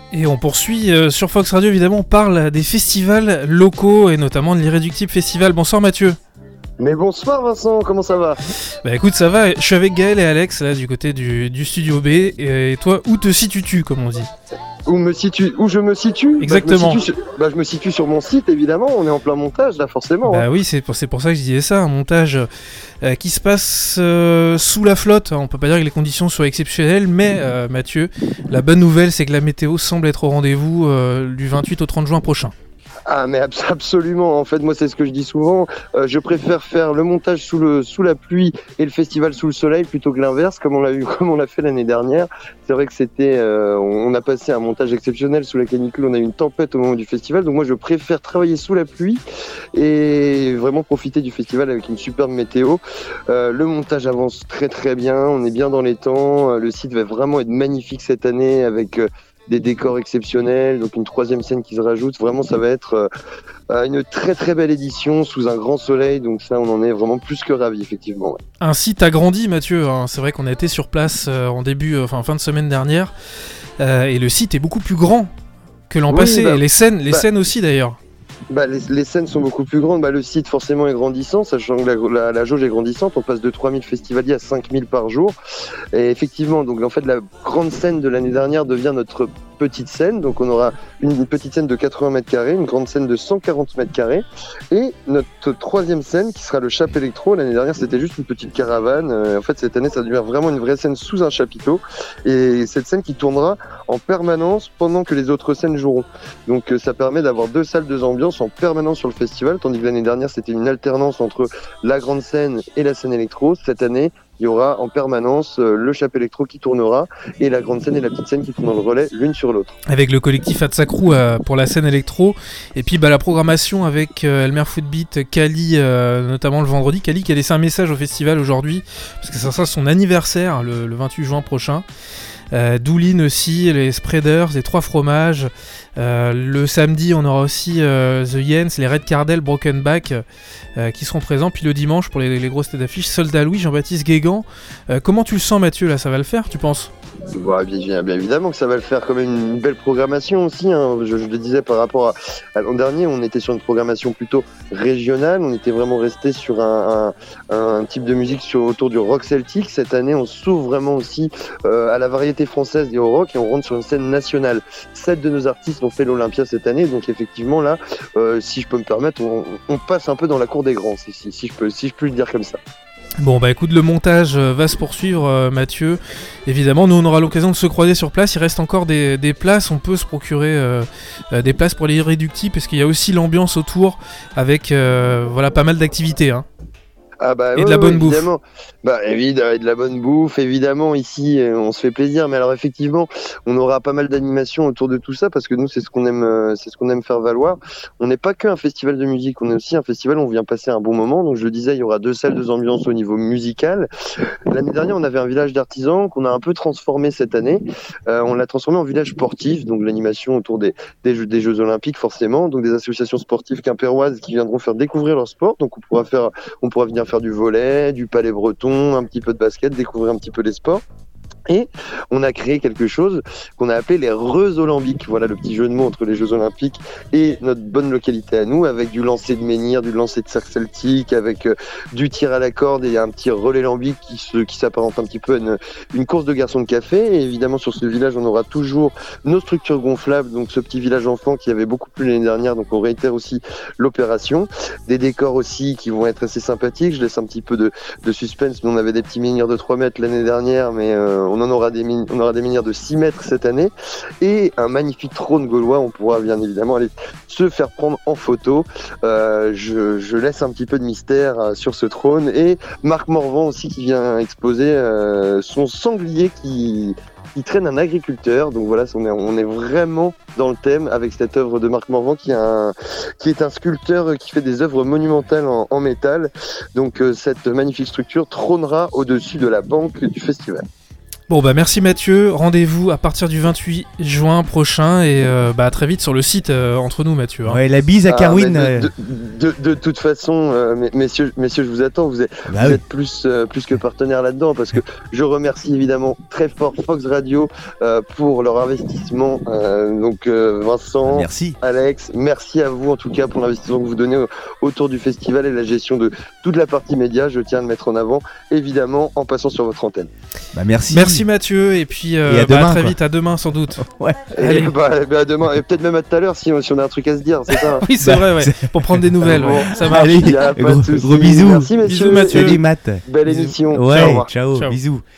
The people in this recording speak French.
Et on poursuit sur Fox Radio, évidemment, on parle des festivals locaux et notamment de l'Irréductible Festival. Bonsoir Mathieu. Mais bonsoir Vincent, comment ça va ? Bah écoute, ça va, je suis avec Gaël et Alex là du côté du studio B. Et toi, où te situes-tu, comme on dit ? Où je me situe ? Exactement. Je me situe sur mon site, évidemment, on est en plein montage là, forcément. Bah oui, c'est pour ça que je disais ça, un montage qui se passe sous la flotte. On peut pas dire que les conditions soient exceptionnelles, mais Mathieu, la bonne nouvelle c'est que la météo semble être au rendez-vous du 28 au 30 juin prochain. Ah mais absolument, en fait moi c'est ce que je dis souvent, je préfère faire le montage sous la pluie et le festival sous le soleil plutôt que l'inverse comme on l'a fait l'année dernière. C'est vrai que c'était on a passé un montage exceptionnel sous la canicule, on a eu une tempête au moment du festival, donc moi je préfère travailler sous la pluie et vraiment profiter du festival avec une superbe météo. Le montage avance très très bien, on est bien dans les temps, le site va vraiment être magnifique cette année avec des décors exceptionnels, donc une troisième scène qui se rajoute. Vraiment, ça va être une très très belle édition sous un grand soleil, donc ça, on en est vraiment plus que ravis, effectivement. Ouais. Un site agrandi, Mathieu, hein. C'est vrai qu'on a été sur place en fin de semaine dernière, et le site est beaucoup plus grand que l'an passé, et les scènes aussi d'ailleurs. Les scènes sont beaucoup plus grandes, le site forcément est grandissant, sachant que la jauge est grandissante, on passe de 3000 festivaliers à 5000 par jour, et effectivement, donc en fait la grande scène de l'année dernière devient notre petite scène, donc on aura une petite scène de 80 mètres carrés, une grande scène de 140 mètres carrés, et notre troisième scène qui sera le Chap Electro. L'année dernière c'était juste une petite caravane, en fait cette année ça devient vraiment une vraie scène sous un chapiteau, et cette scène qui tournera en permanence pendant que les autres scènes joueront, donc ça permet d'avoir deux salles, deux ambiances en permanence sur le festival, tandis que l'année dernière c'était une alternance entre la grande scène et la scène électro. Cette année il y aura en permanence le Chap Electro qui tournera et la grande scène et la petite scène qui tournent le relais l'une sur l'autre. Avec le collectif Atsakru pour la scène électro, et puis la programmation avec Elmer Footbeat, Kali, notamment le vendredi. Kali qui a laissé un message au festival aujourd'hui, parce que ça sera son anniversaire le 28 juin prochain. Doulin aussi, les Spreaders, les Trois Fromages. Le samedi, on aura aussi The Yens, les Red Cardell, Broken Back qui seront présents. Puis le dimanche, pour les grosses têtes d'affiche, Soldat Louis, Jean-Baptiste Guégan. Comment tu le sens, Mathieu, là, ça va le faire, tu penses ? Bien évidemment que ça va le faire, quand même une belle programmation aussi, hein. Je le disais par rapport à l'an dernier, on était sur une programmation plutôt régionale, on était vraiment resté sur un type de musique autour du rock celtique. Cette année on s'ouvre vraiment aussi à la variété française et au rock, et on rentre sur une scène nationale. 7 de nos artistes ont fait l'Olympia cette année, donc effectivement là, si je peux me permettre, on passe un peu dans la cour des grands, si je peux le dire comme ça. Bon écoute, le montage va se poursuivre, Mathieu. Évidemment, nous on aura l'occasion de se croiser sur place. Il reste encore des places, on peut se procurer des places pour les Irréductibles, parce qu'il y a aussi l'ambiance autour avec pas mal d'activités, hein. Et de la bonne bouffe. Évidemment. Et de la bonne bouffe, évidemment. Ici, on se fait plaisir. Mais alors, effectivement, on aura pas mal d'animations autour de tout ça, parce que nous, c'est ce qu'on aime faire valoir. On n'est pas qu'un festival de musique, on est aussi un festival où on vient passer un bon moment. Donc, je le disais, il y aura deux salles, deux ambiances au niveau musical. L'année dernière, on avait un village d'artisans qu'on a un peu transformé cette année. On l'a transformé en village sportif, donc l'animation autour des Jeux Olympiques, forcément. Donc, des associations sportives quimpéroises qui viendront faire découvrir leur sport. Donc, on pourra venir faire du volley, du palais breton, un petit peu de basket, découvrir un petit peu les sports. Et on a créé quelque chose qu'on a appelé les Reusolambiques. Voilà le petit jeu de mots entre les Jeux Olympiques et notre bonne localité à nous, avec du lancer de menhir, du lancer de cercle celtique, avec du tir à la corde et un petit relais lambique qui s'apparente un petit peu à une course de garçons de café. Et évidemment, sur ce village, on aura toujours nos structures gonflables, donc ce petit village enfant qui avait beaucoup plu l'année dernière, donc on réitère aussi l'opération. Des décors aussi qui vont être assez sympathiques. Je laisse un petit peu de suspense, mais on avait des petits menhirs de 3 mètres l'année dernière, mais on aura des menhirs de 6 mètres cette année, et un magnifique trône gaulois. On pourra bien évidemment aller se faire prendre en photo. Je laisse un petit peu de mystère sur ce trône, et Marc Morvan aussi qui vient exposer son sanglier qui traîne un agriculteur. Donc voilà, on est vraiment dans le thème avec cette œuvre de Marc Morvan qui est un sculpteur qui fait des œuvres monumentales en métal. Donc cette magnifique structure trônera au-dessus de la banque du festival. Bon bah merci Mathieu, rendez-vous à partir du 28 juin prochain et à très vite sur le site entre nous Mathieu. Hein. Ouais, la bise à Carwin. De toute façon, messieurs, je vous attends, vous êtes plus que partenaire là-dedans parce que je remercie évidemment très fort Fox Radio pour leur investissement. Donc Vincent, merci. Alex, merci à vous en tout cas pour l'investissement que vous donnez autour du festival et la gestion de toute la partie média. Je tiens à le mettre en avant, évidemment, en passant sur votre antenne. Merci. Merci Mathieu et puis à demain, très vite, à demain sans doute. Ouais. Allez. À demain et peut-être même à tout à l'heure si on a un truc à se dire, c'est ça. Oui, c'est vrai, ouais. Pour prendre des nouvelles. Ouais. Ça marche. Allez, gros bisous. Merci messieurs. Bisous Mathieu. Salut Matt. Belle émission. Ouais, ciao. Ciao. Bisous.